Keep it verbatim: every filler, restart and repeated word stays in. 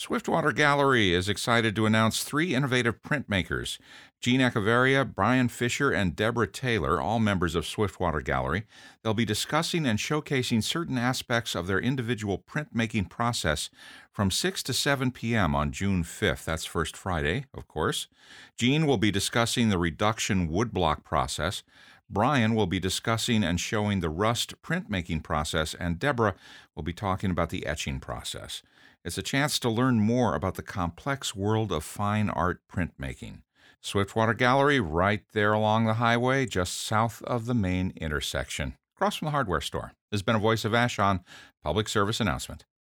Swiftwater Gallery is excited to announce three innovative printmakers, Gene Echeverria, Brian Fisher, and Deborah Taylor, all members of Swiftwater Gallery. They'll be discussing and showcasing certain aspects of their individual printmaking process from six to seven p.m. on June fifth. That's First Friday, of course. Gene will be discussing the reduction woodblock process. Brian will be discussing and showing the rust printmaking process, and Deborah will be talking about the etching process. It's a chance to learn more about the complex world of fine art printmaking. Swiftwater Gallery, right there along the highway, just south of the main intersection, across from the hardware store. This has been a Voice of Vashon public service announcement.